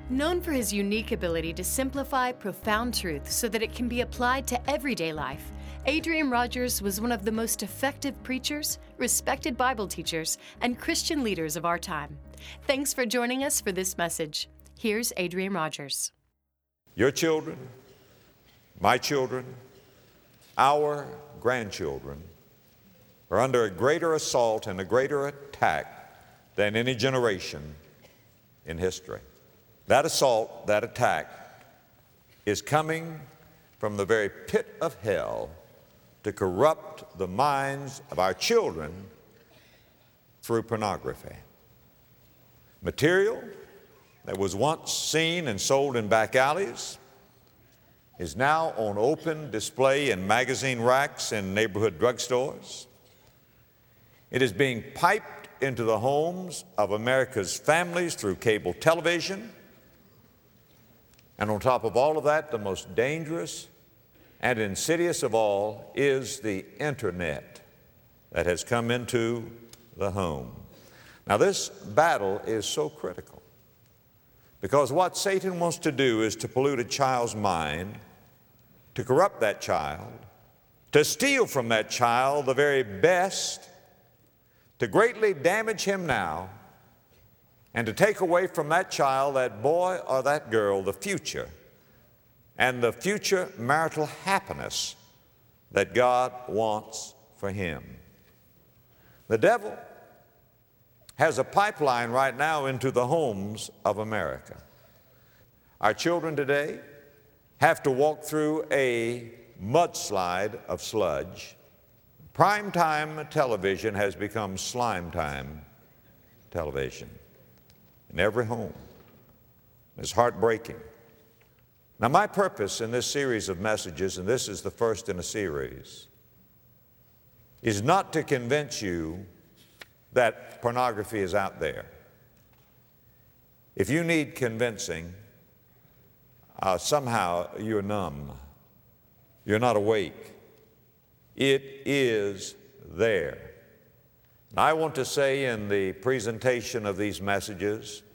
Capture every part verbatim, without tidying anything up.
Known for his unique ability to simplify profound truth so that it can be applied to everyday life, Adrian Rogers was one of the most effective preachers, respected Bible teachers, and Christian leaders of our time. Thanks for joining us for this message. Here's Adrian Rogers. Your children, my children, our grandchildren are under a greater assault and a greater attack than any generation in history. That assault, that attack, is coming from the very pit of hell to corrupt the minds of our children through pornography. Material that was once seen and sold in back alleys is now on open display in magazine racks in neighborhood drugstores. It is being piped into the homes of America's families through cable television. And on top of all of that, the most dangerous and insidious of all is the internet that has come into the home. Now, this battle is so critical because what Satan wants to do is to pollute a child's mind, to corrupt that child, to steal from that child the very best, to greatly damage him now, and to take away from that child, that boy or that girl, the future and the future marital happiness that God wants for him. The devil has a pipeline right now into the homes of America. Our children today have to walk through a mudslide of sludge. Primetime television has become slime time television in every home. It's heartbreaking. Now, my purpose in this series of messages, and this is the first in a series, is not to convince you that pornography is out there. If you need convincing, uh, somehow you're numb. You're not awake. It is there. And I want to say in the presentation of these messages,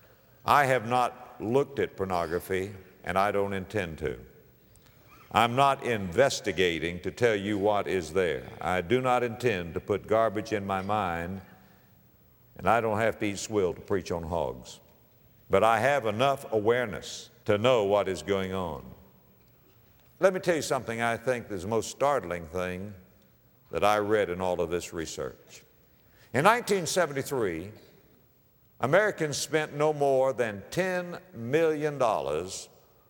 I have not looked at pornography, and I don't intend to. I'm not investigating to tell you what is there. I do not intend to put garbage in my mind, and I don't have to eat swill to preach on hogs. But I have enough awareness to know what is going on. Let me tell you something I think is the most startling thing that I read in all of this research. In nineteen seventy-three, Americans spent no more than ten million dollars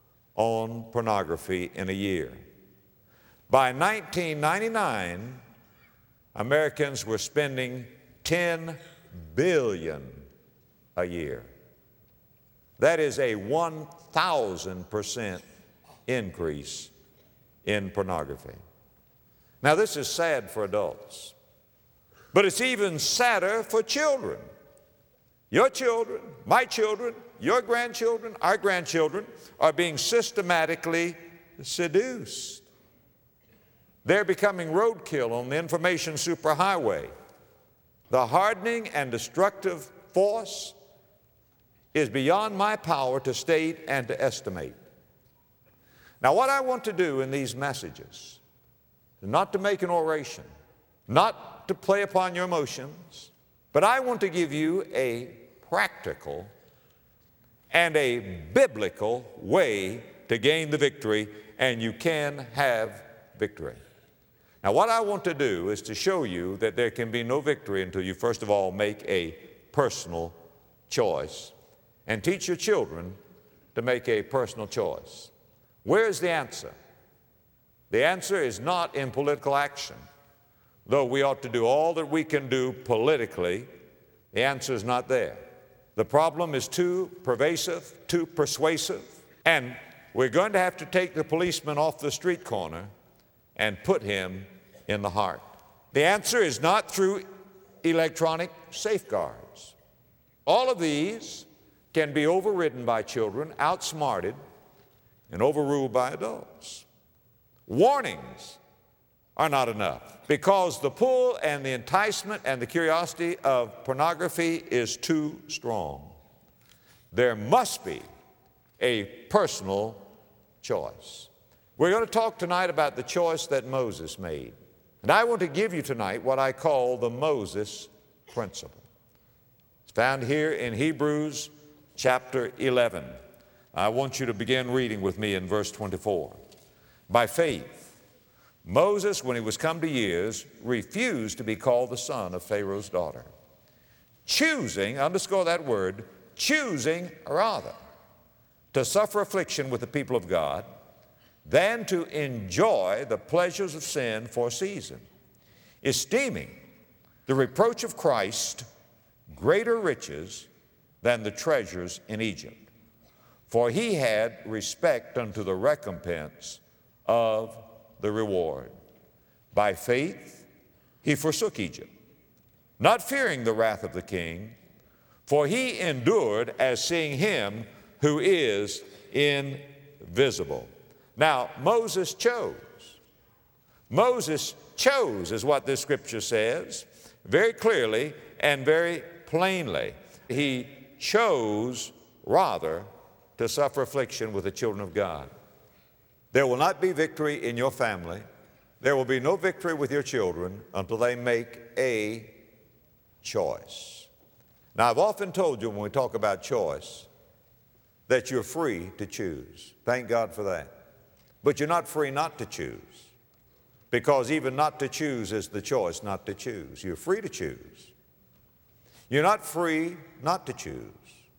on pornography in a year. By nineteen ninety-nine, Americans were spending ten billion dollars a year. That is a one thousand percent increase in pornography. Now, this is sad for adults, but it's even sadder for children. Your children, my children, your grandchildren, our grandchildren are being systematically seduced. They're becoming roadkill on the information superhighway. The hardening and destructive force is beyond my power to state and to estimate. Now, what I want to do in these messages is not to make an oration, not to play upon your emotions, but I want to give you a practical and a biblical way to gain the victory, and you can have victory. Now, what I want to do is to show you that there can be no victory until you first of all make a personal choice and teach your children to make a personal choice. Where's the answer? The answer is not in political action. Though we ought to do all that we can do politically, the answer is not there. The problem is too pervasive, too persuasive, and we're going to have to take the policeman off the street corner and put him in the heart. The answer is not through electronic safeguards. All of these can be overridden by children, outsmarted, and overruled by adults. Warnings are not enough because the pull and the enticement and the curiosity of pornography is too strong. There must be a personal choice. We're going to talk tonight about the choice that Moses made. And I want to give you tonight what I call the Moses principle. It's found here in Hebrews chapter eleven. I want you to begin reading with me in verse twenty-four. By faith, Moses, when he was come to years, refused to be called the son of Pharaoh's daughter, choosing, underscore that word, choosing rather to suffer affliction with the people of God than to enjoy the pleasures of sin for a season, esteeming the reproach of Christ greater riches than the treasures in Egypt. For he had respect unto the recompense of the reward. By faith he forsook Egypt, not fearing the wrath of the king, for he endured as seeing him who is invisible. Now, Moses chose. Moses chose is what this scripture says, very clearly and very plainly. He chose rather to suffer affliction with the children of God. There will not be victory in your family. There will be no victory with your children until they make a choice. Now, I've often told you when we talk about choice that you're free to choose. Thank God for that. But you're not free not to choose, because even not to choose is the choice not to choose. You're free to choose. You're not free not to choose.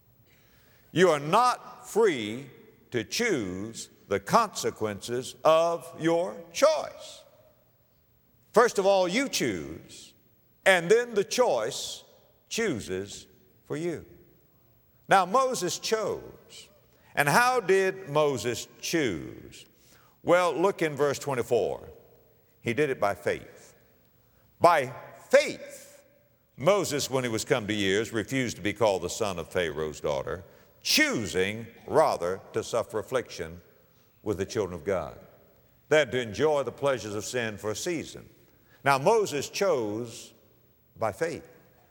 You are not free to choose the consequences of your choice. First of all, you choose, and then the choice chooses for you. Now, Moses chose. And how did Moses choose? Well, look in verse twenty-four. He did it by faith. By faith, Moses, when he was come to years, refused to be called the son of Pharaoh's daughter, choosing rather to suffer affliction with the children of God than to enjoy the pleasures of sin for a season. Now, Moses chose by faith.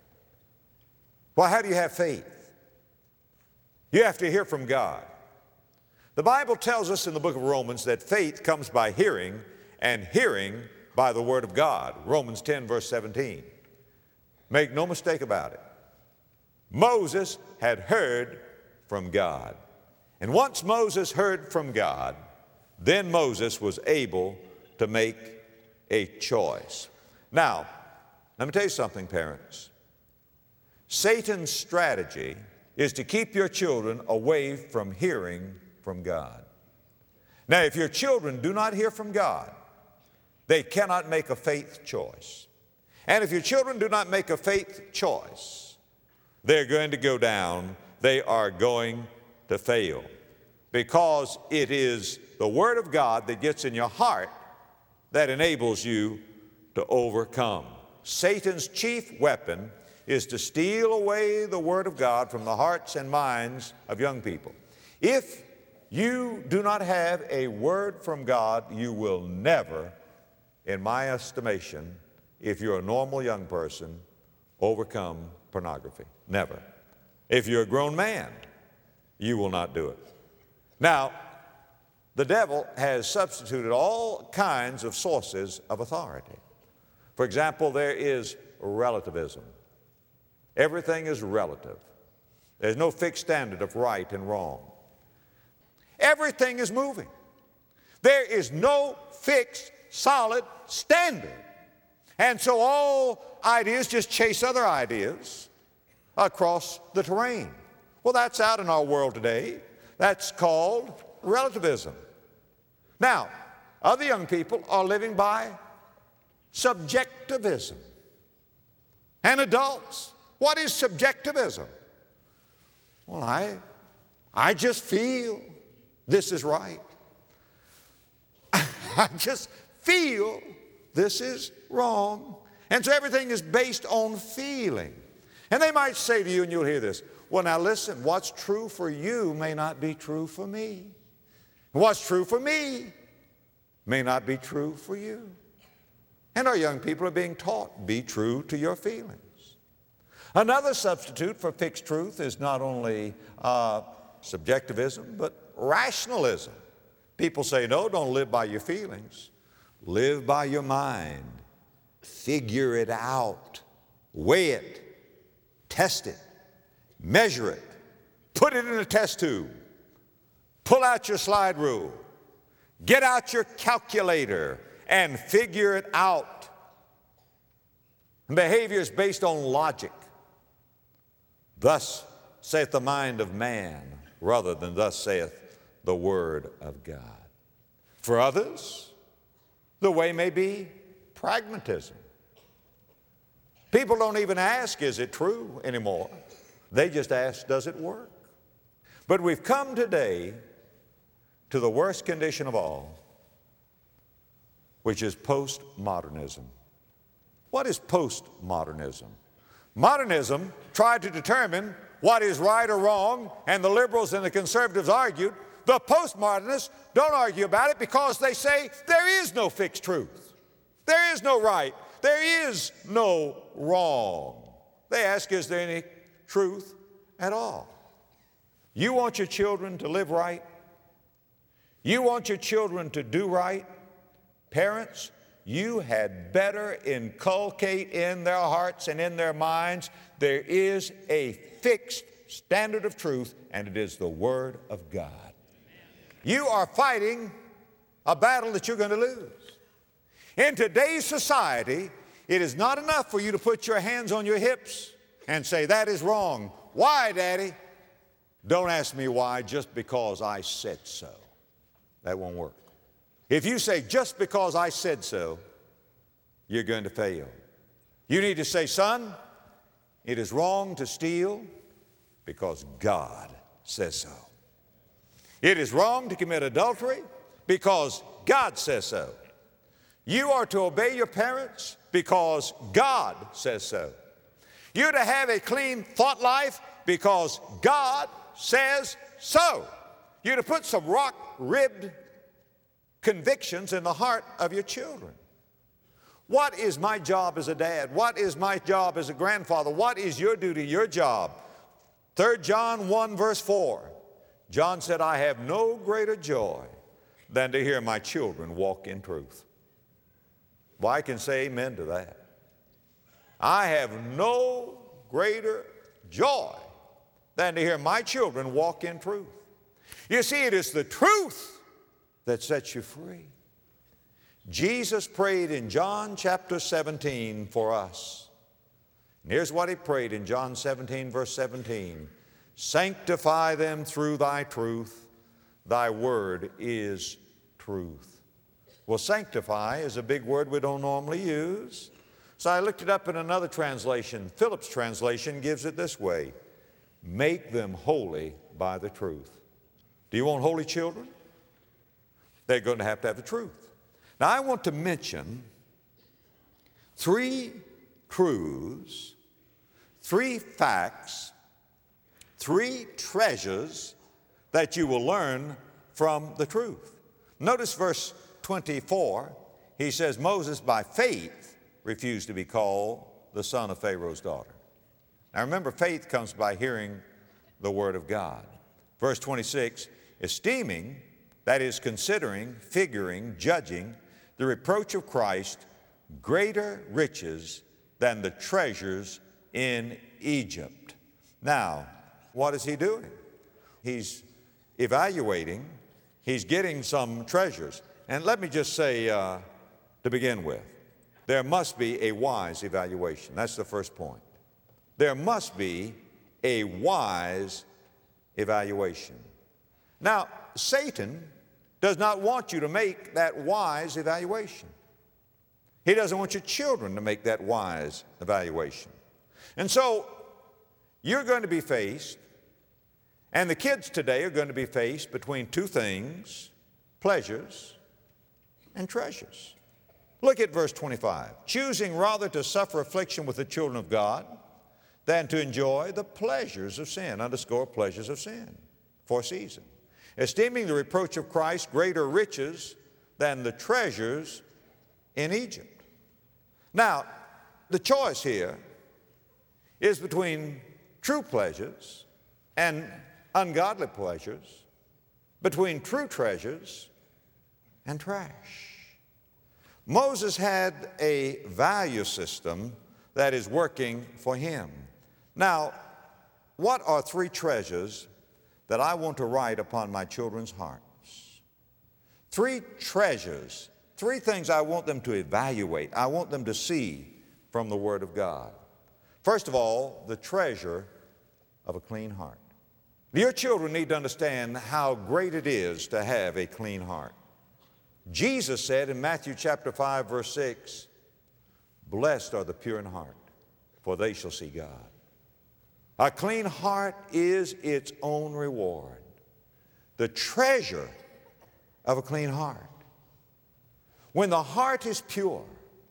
Well, how do you have faith? You have to hear from God. The Bible tells us in the book of Romans that faith comes by hearing, and hearing by the word of God. Romans ten, verse seventeen. Make no mistake about it. Moses had heard from God. And once Moses heard from God, then Moses was able to make a choice. Now, let me tell you something, parents. Satan's strategy is to keep your children away from hearing from God. Now, if your children do not hear from God, they cannot make a faith choice. And if your children do not make a faith choice, they're going to go down. They are going to fail, because it is the Word of God that gets in your heart that enables you to overcome. Satan's chief weapon is to steal away the Word of God from the hearts and minds of young people. If you do not have a word from God, you will never, in my estimation, if you're a normal young person, overcome pornography. Never. If you're a grown man, you will not do it. Now, the devil has substituted all kinds of sources of authority. For example, there is relativism. Everything is relative. There's no fixed standard of right and wrong. Everything is moving. There is no fixed, solid standard. And so all ideas just chase other ideas across the terrain. Well, that's out in our world today. That's called relativism. Now, other young people are living by subjectivism. And adults, what is subjectivism? Well, I, I just feel this is right. I just feel this is wrong. And so everything is based on feeling. And they might say to you, and you'll hear this, well, now listen, what's true for you may not be true for me. What's true for me may not be true for you. And our young people are being taught, be true to your feelings. Another substitute for fixed truth is not only uh, subjectivism, but rationalism. People say, no, don't live by your feelings. Live by your mind. Figure it out. Weigh it. Test it. Measure it. Put it in a test tube. Pull out your slide rule. Get out your calculator and figure it out. Behavior is based on logic. Thus saith the mind of man, rather than thus saith the word of God. For others, the way may be pragmatism. People don't even ask, is it true anymore? They just ask, does it work? But we've come today to the worst condition of all, which is postmodernism. What is postmodernism? Modernism tried to determine what is right or wrong, and the liberals and the conservatives argued. The postmodernists don't argue about it because they say there is no fixed truth. There is no right. There is no wrong. They ask, is there any truth at all? You want your children to live right? You want your children to do right? Parents, you had better inculcate in their hearts and in their minds there is a fixed standard of truth, and it is the Word of God. You are fighting a battle that you're going to lose. In today's society, it is not enough for you to put your hands on your hips and say, that is wrong. Why, Daddy? Don't ask me why, just because I said so. That won't work. If you say, just because I said so, you're going to fail. You need to say, son, it is wrong to steal because God says so. It is wrong to commit adultery because God says so. You are to obey your parents because God says so. You're to have a clean thought because God says so. You're to put some rock-ribbed convictions in the heart of your children. What is my job as a dad? What is my job as a grandfather? What is your duty, your job? Third John one verse four. John said, I have no greater joy than to hear my children walk in truth. Well, I can say amen to that. I have no greater joy than to hear my children walk in truth. You see, it is the truth that sets you free. Jesus prayed in John chapter seventeen for us. And here's what he prayed in John seventeen verse seventeen. Sanctify them through thy truth. Thy word is truth. Well, sanctify is a big word we don't normally use. So I looked it up in another translation. Phillips' translation gives it this way. Make them holy by the truth. Do you want holy children? They're going to have to have the truth. Now, I want to mention three truths, three facts, three treasures that you will learn from the truth. Notice verse twenty-four. He says, Moses by faith refused to be called the son of Pharaoh's daughter. Now remember, faith comes by hearing the word of God. Verse twenty-six, esteeming, that is considering, figuring, judging, the reproach of Christ greater riches than the treasures in Egypt. Now, what is he doing? He's evaluating, he's getting some treasures. And let me just say, uh, to begin with, there must be a wise evaluation. That's the first point. There must be a wise evaluation. Now, Satan does not want you to make that wise evaluation. He doesn't want your children to make that wise evaluation. And so you're going to be faced, and the kids today are going to be faced between two things, pleasures and treasures. Look at verse twenty-five. Choosing rather to suffer affliction with the children of God than to enjoy the pleasures of sin, underscore pleasures of sin, for a season. Esteeming the reproach of Christ greater riches than the treasures in Egypt. Now, the choice here is between true pleasures and ungodly pleasures, between true treasures and trash. Moses had a value system that is working for him. Now, what are three treasures that I want to write upon my children's hearts? Three treasures, three things I want them to evaluate, I want them to see from the Word of God. First of all, the treasure of a clean heart. Your children need to understand how great it is to have a clean heart. Jesus said in Matthew chapter five, verse six, "Blessed are the pure in heart, for they shall see God." A clean heart is its own reward. The treasure of a clean heart. When the heart is pure,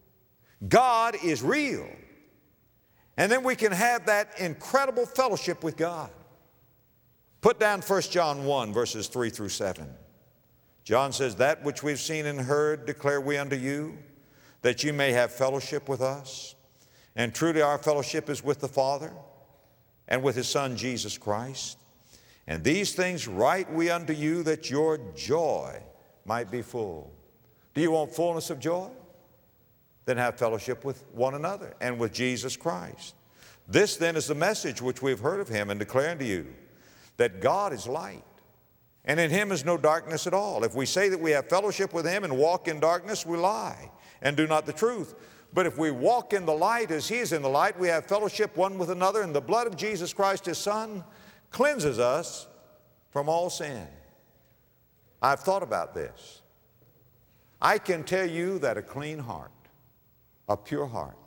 God is real. And then we can have that incredible fellowship with God. Put down First John one, verses three through seven. John says, "That which we've seen and heard declare we unto you, that you may have fellowship with us. And truly our fellowship is with the Father and with His Son Jesus Christ. And these things write we unto you, that your joy might be full." Do you want fullness of joy? Then have fellowship with one another and with Jesus Christ. This then is the message which we've heard of Him and declare unto you, that God is light, and in Him is no darkness at all. If we say that we have fellowship with Him and walk in darkness, we lie and do not the truth. But if we walk in the light as He is in the light, we have fellowship one with another, and the blood of Jesus Christ, His Son, cleanses us from all sin. I've thought about this. I can tell you that a clean heart, a pure heart,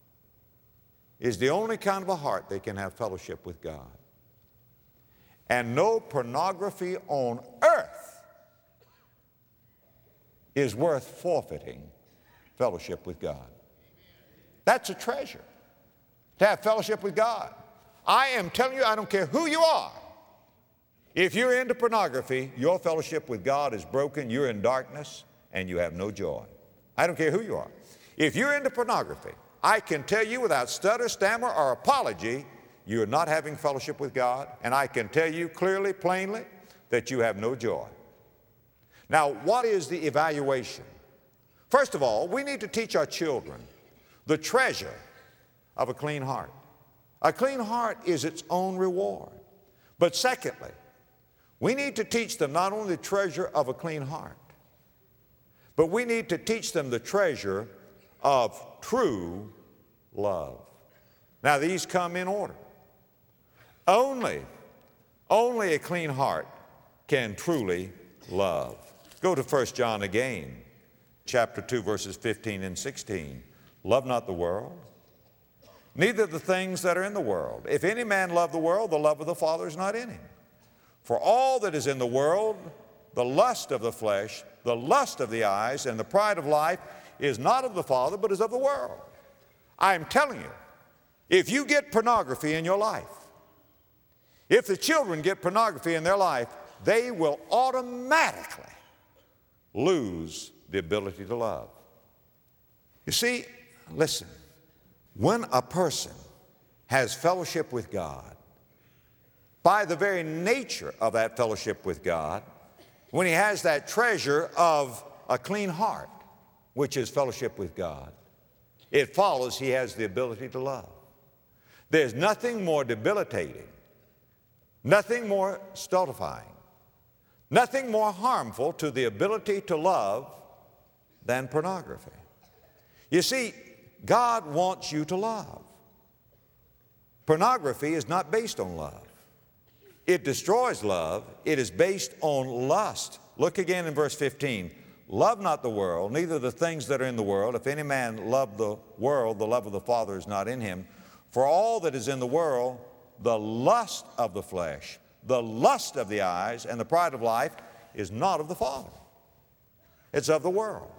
is the only kind of a heart that can have fellowship with God. And no pornography on earth is worth forfeiting fellowship with God. That's a treasure, to have fellowship with God. I am telling you, I don't care who you are. If you're into pornography, your fellowship with God is broken, you're in darkness, and you have no joy. I don't care who you are. If you're into pornography, I can tell you without stutter, stammer, or apology, you're not having fellowship with God, and I can tell you clearly, plainly, that you have no joy. Now, what is the evaluation? First of all, we need to teach our children the treasure of a clean heart. A clean heart is its own reward. But secondly, we need to teach them not only the treasure of a clean heart, but we need to teach them the treasure of true love. Now, these come in order. Only, only a clean heart can truly love. Go to First John again, chapter two, verses fifteen and sixteen. "Love not the world, neither the things that are in the world. If any man love the world, the love of the Father is not in him. For all that is in the world, the lust of the flesh, the lust of the eyes, and the pride of life, is not of the Father, but is of the world." I am telling you, if you get pornography in your life, if the children get pornography in their life, they will automatically lose the ability to love. You see, listen, when a person has fellowship with God, by the very nature of that fellowship with God, when he has that treasure of a clean heart, which is fellowship with God, it follows he has the ability to love. There's nothing more debilitating, nothing more stultifying, nothing more harmful to the ability to love than pornography. You see, God wants you to love. Pornography is not based on love. It destroys love. It is based on lust. Look again in verse fifteen. "Love not the world, neither the things that are in the world. If any man love the world, the love of the Father is not in him. For all that is in the world, the lust of the flesh, the lust of the eyes, and the pride of life is not of the Father. It's of the world."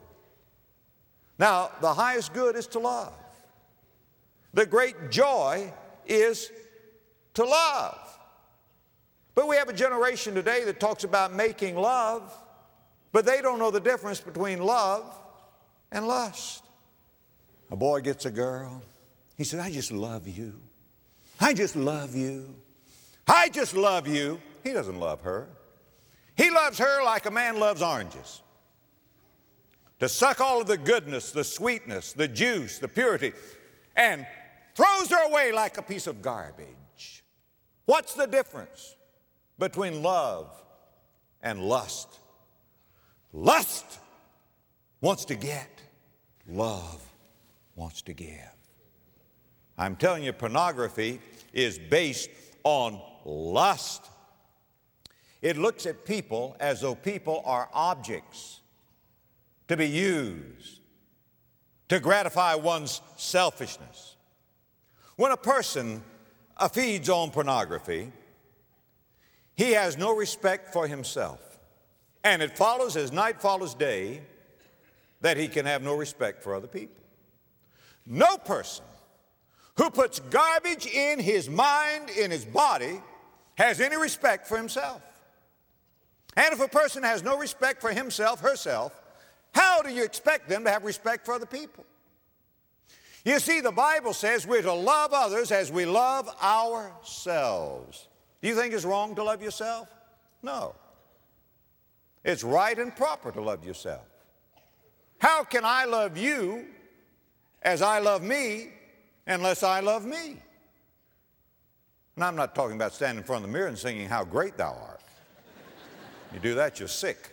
Now, the highest good is to love. The great joy is to love. But we have a generation today that talks about making love, but they don't know the difference between love and lust. A boy gets a girl. He says, "I just love you. I just love you. I just love you." He doesn't love her. He loves her like a man loves oranges. To suck all of the goodness, the sweetness, the juice, the purity, and throws her away like a piece of garbage. What's the difference between love and lust? Lust wants to get. Love wants to give. I'm telling you, pornography is based on lust. It looks at people as though people are objects to be used to gratify one's selfishness. When a person uh, feeds on pornography, he has no respect for himself. And it follows as night follows day that he can have no respect for other people. No person who puts garbage in his mind, in his body, has any respect for himself. And if a person has no respect for himself, herself, how do you expect them to have respect for other people? You see, the Bible says we're to love others as we love ourselves. Do you think it's wrong to love yourself? No. It's right and proper to love yourself. How can I love you as I love me unless I love me? And I'm not talking about standing in front of the mirror and singing, "How great thou art." You do that, you're sick.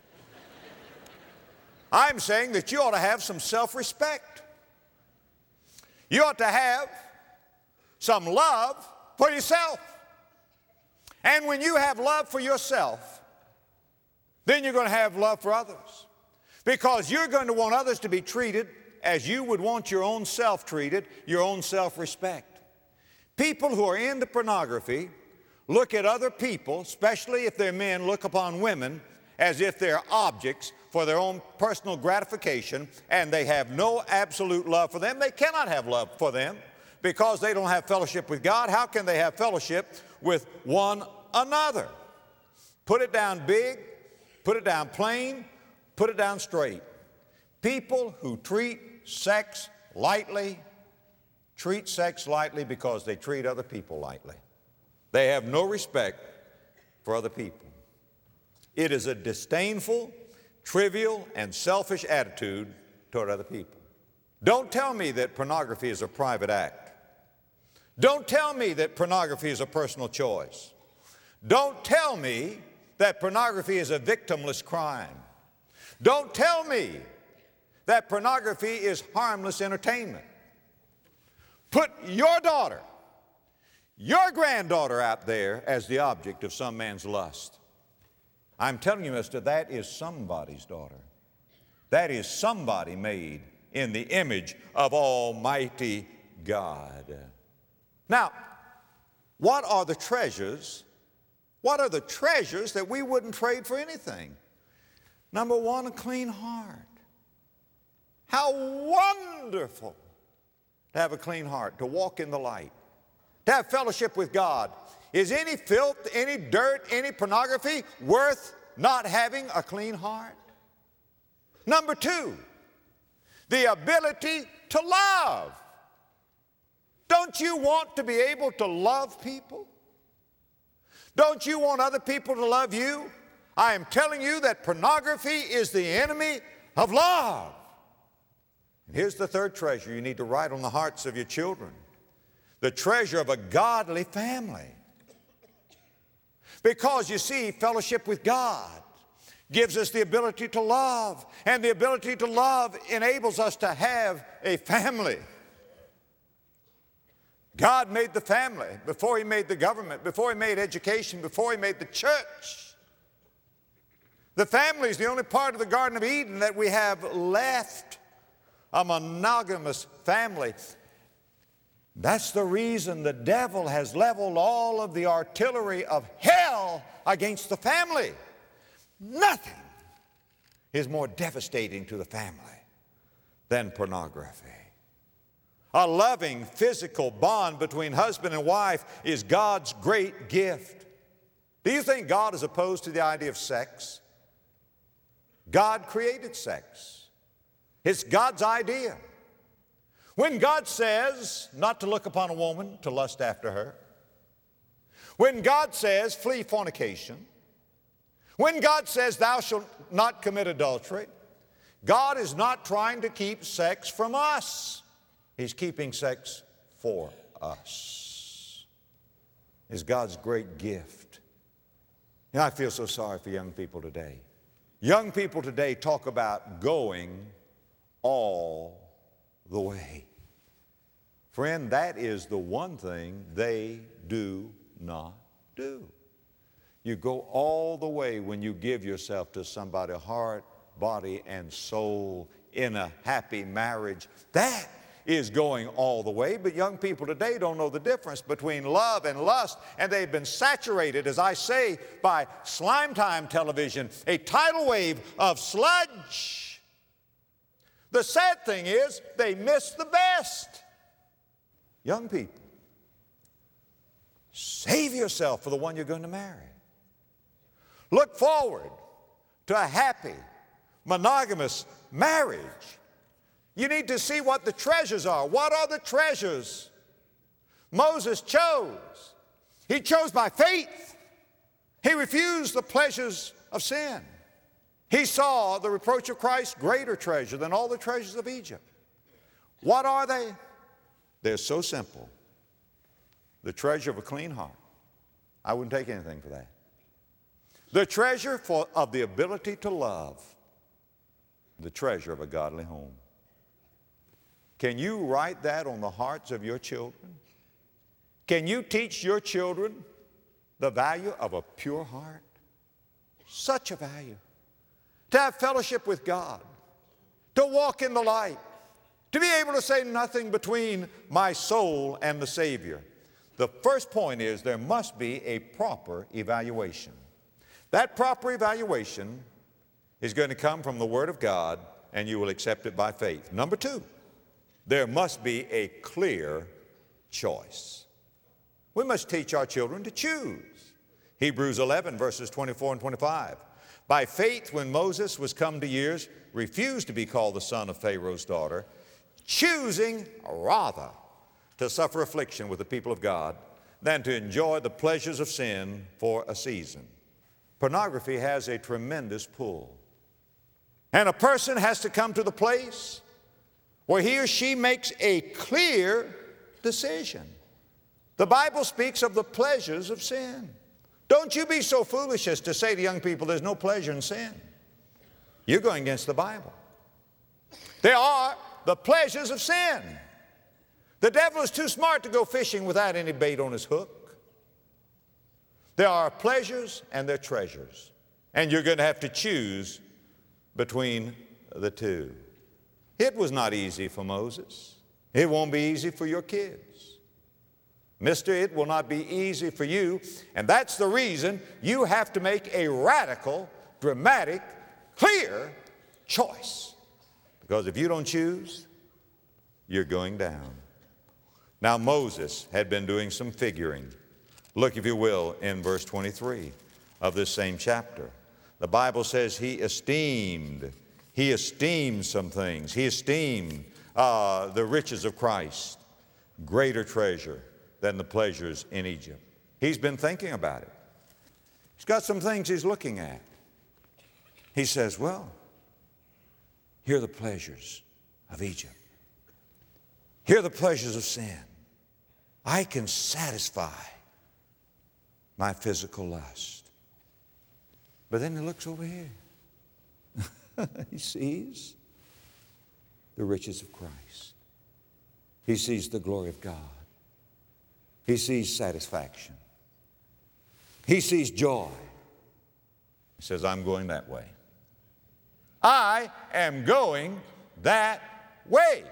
I'm saying that you ought to have some self-respect. You ought to have some love for yourself. And when you have love for yourself, then you're going to have love for others. Because you're going to want others to be treated as you would want your own self treated, your own self-respect. People who are into pornography look at other people, especially if they're men, look upon women as if they're objects for their own personal gratification, and they have no absolute love for them. They cannot have love for them because they don't have fellowship with God. How can they have fellowship with one another? Put it down big, put it down plain, put it down straight. People who treat sex lightly treat sex lightly because they treat other people lightly. They have no respect for other people. It is a disdainful, trivial, and selfish attitude toward other people. Don't tell me that pornography is a private act. Don't tell me that pornography is a personal choice. Don't tell me that pornography is a victimless crime. Don't tell me that pornography is harmless entertainment. Put your daughter, your granddaughter out there as the object of some man's lust. I'm telling you, mister, that is somebody's daughter. That is somebody made in the image of Almighty God. Now, what are the treasures? What are the treasures that we wouldn't trade for anything? Number one, a clean heart. How wonderful to have a clean heart, to walk in the light, to have fellowship with God. Is any filth, any dirt, any pornography worth not having a clean heart? Number two, the ability to love. Don't you want to be able to love people? Don't you want other people to love you? I am telling you that pornography is the enemy of love. And here's the third treasure you need to write on the hearts of your children: the treasure of a godly family. Because you see, fellowship with God gives us the ability to love, and the ability to love enables us to have a family. God made the family before He made the government, before He made education, before He made the church. The family is the only part of the Garden of Eden that we have left, a monogamous family. That's the reason the devil has leveled all of the artillery of hell against the family. Nothing is more devastating to the family than pornography. A loving physical bond between husband and wife is God's great gift. Do you think God is opposed to the idea of sex? God created sex. It's God's idea. When God says not to look upon a woman to lust after her, When God says, flee fornication, when God says, thou shalt not commit adultery, God is not trying to keep sex from us. He's keeping sex for us. It's God's great gift. And I feel so sorry for young people today. Young people today talk about going all the way. Friend, that is the one thing they do not do. You go all the way when you give yourself to somebody, heart, body, and soul in a happy marriage. That is going all the way, but young people today don't know the difference between love and lust, and they've been saturated, as I say, by slime time television, a tidal wave of sludge. The sad thing is they miss the best. Young people, save yourself for the one you're going to marry. Look forward to a happy, monogamous marriage. You need to see what the treasures are. What are the treasures? Moses chose. He chose by faith. He refused the pleasures of sin. He saw the reproach of Christ greater treasure than all the treasures of Egypt. What are they? They're so simple. The treasure of a clean heart. I wouldn't take anything for that. The treasure for, of the ability to love. The treasure of a godly home. Can you write that on the hearts of your children? Can you teach your children the value of a pure heart? Such a value. To have fellowship with God. To walk in the light. To be able to say nothing between my soul and the Savior. The first point is there must be a proper evaluation. That proper evaluation is going to come from the Word of God, and you will accept it by faith. Number two, there must be a clear choice. We must teach our children to choose. Hebrews eleven, verses twenty-four and twenty-five. By faith, when Moses was come to years, refused to be called the son of Pharaoh's daughter, choosing rather to suffer affliction with the people of God than to enjoy the pleasures of sin for a season. Pornography has a tremendous pull. And a person has to come to the place where he or she makes a clear decision. The Bible speaks of the pleasures of sin. Don't you be so foolish as to say to young people there's no pleasure in sin. You're going against the Bible. There are the pleasures of sin. The devil is too smart to go fishing without any bait on his hook. There are pleasures and there are treasures. And you're going to have to choose between the two. It was not easy for Moses. It won't be easy for your kids. Mister, it will not be easy for you. And that's the reason you have to make a radical, dramatic, clear choice. Because if you don't choose, you're going down. Now Moses had been doing some figuring. Look, if you will, in verse twenty-three of this same chapter. The Bible says he esteemed, he esteemed some things. He esteemed uh, the riches of Christ, greater treasure than the pleasures in Egypt. He's been thinking about it. He's got some things he's looking at. He says, well, here are the pleasures of Egypt. Here are the pleasures of sin. I can satisfy my physical lust. But then he looks over here. He sees the riches of Christ. He sees the glory of God. He sees satisfaction. He sees joy. He says, I'm going that way. I am going that way.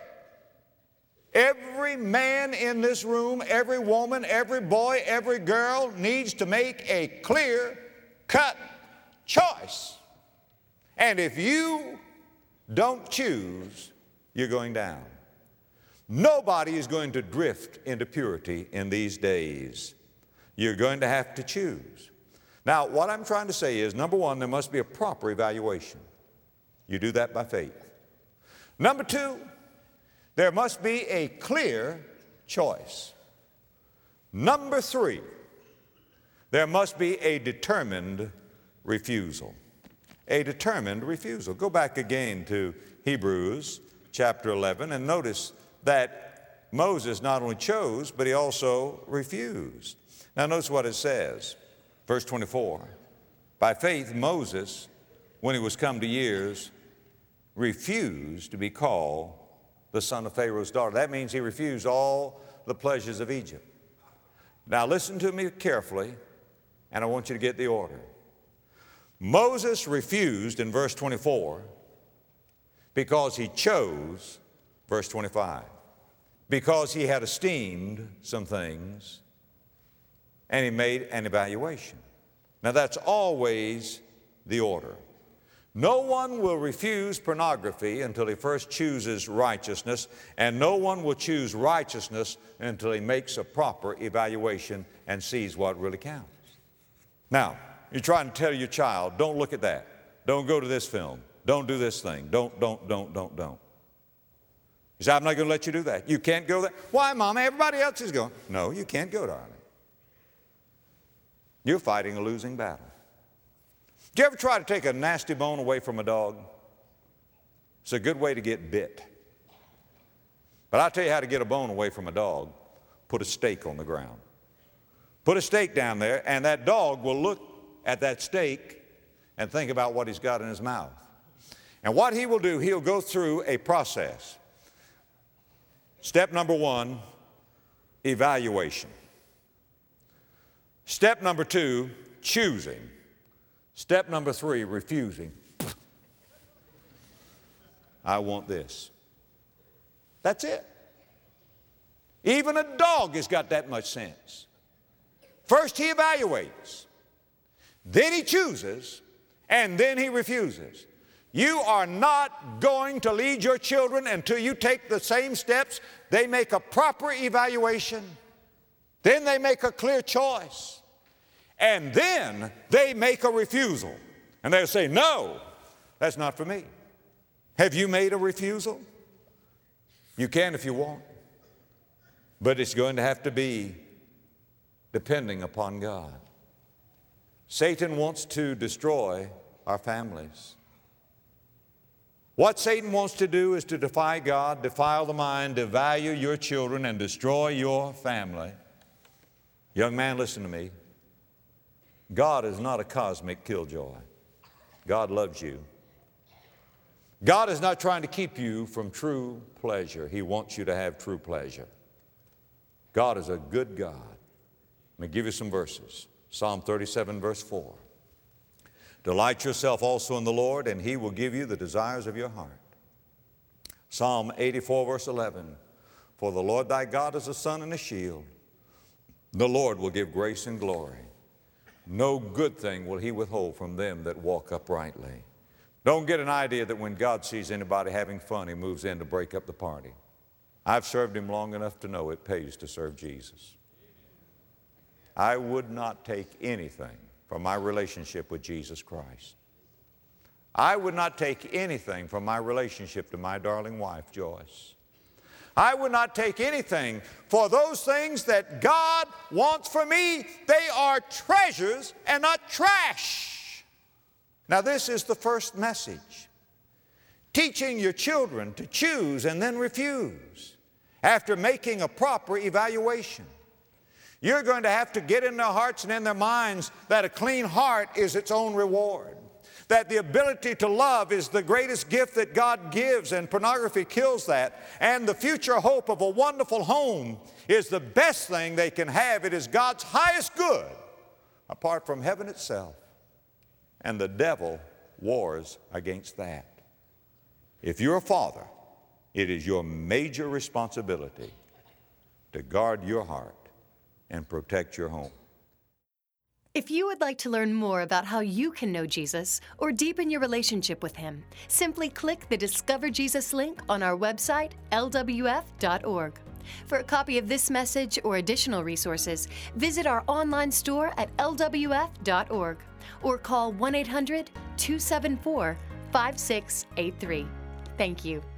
Every man in this room, every woman, every boy, every girl needs to make a clear-cut choice. And if you don't choose, you're going down. Nobody is going to drift into purity in these days. You're going to have to choose. Now, what I'm trying to say is, number one, there must be a proper evaluation. You do that by faith. Number two, there must be a clear choice. Number three, there must be a determined refusal. A determined refusal. Go back again to Hebrews chapter eleven and notice that Moses not only chose, but he also refused. Now notice what it says, verse twenty-four. By faith, Moses, when he was come to years, refused to be called the son of Pharaoh's daughter. That means he refused all the pleasures of Egypt. Now listen to me carefully, and I want you to get the order. Moses refused in verse twenty-four because he chose, verse twenty-five, because he had esteemed some things and he made an evaluation. Now that's always the order. No one will refuse pornography until he first chooses righteousness, and no one will choose righteousness until he makes a proper evaluation and sees what really counts. Now, you're trying to tell your child, don't look at that. Don't go to this film. Don't do this thing. Don't, don't, don't, don't, don't. You say, I'm not going to let you do that. You can't go there. Why, Mama? Everybody else is going. No, you can't go, darling. You're fighting a losing battle. Did you ever try to take a nasty bone away from a dog? It's a good way to get bit. But I'll tell you how to get a bone away from a dog. Put a steak on the ground. Put a steak down there, and that dog will look at that steak and think about what he's got in his mouth. And what he will do, he'll go through a process. Step number one, evaluation. Step number two, choosing. Step number three, refusing. I want this. That's it. Even a dog has got that much sense. First he evaluates, then he chooses, and then he refuses. You are not going to lead your children until you take the same steps. They make a proper evaluation, then they make a clear choice. And then they make a refusal. And they'll say, no, that's not for me. Have you made a refusal? You can if you want. But it's going to have to be depending upon God. Satan wants to destroy our families. What Satan wants to do is to defy God, defile the mind, devalue your children, and destroy your family. Young man, listen to me. God is not a cosmic killjoy. God loves you. God is not trying to keep you from true pleasure. He wants you to have true pleasure. God is a good God. Let me give you some verses. Psalm thirty-seven, verse four. Delight yourself also in the Lord, and He will give you the desires of your heart. Psalm eighty-four, verse eleven. For the Lord thy God is a sun and a shield. The Lord will give grace and glory. No good thing will He withhold from them that walk uprightly. Don't get an idea that when God sees anybody having fun, He moves in to break up the party. I've served Him long enough to know it pays to serve Jesus. I would not take anything from my relationship with Jesus Christ. I would not take anything from my relationship to my darling wife, Joyce. I would not take anything, for those things that God wants for me, they are treasures and not trash. Now this is the first message. Teaching your children to choose and then refuse after making a proper evaluation. You're going to have to get in their hearts and in their minds that a clean heart is its own reward. That the ability to love is the greatest gift that God gives, and pornography kills that. And the future hope of a wonderful home is the best thing they can have. It is God's highest good apart from heaven itself. And the devil wars against that. If you're a father, it is your major responsibility to guard your heart and protect your home. If you would like to learn more about how you can know Jesus or deepen your relationship with Him, simply click the Discover Jesus link on our website, L W F dot org. For a copy of this message or additional resources, visit our online store at L W F dot org or call one eight hundred, two seven four, five six eight three. Thank you.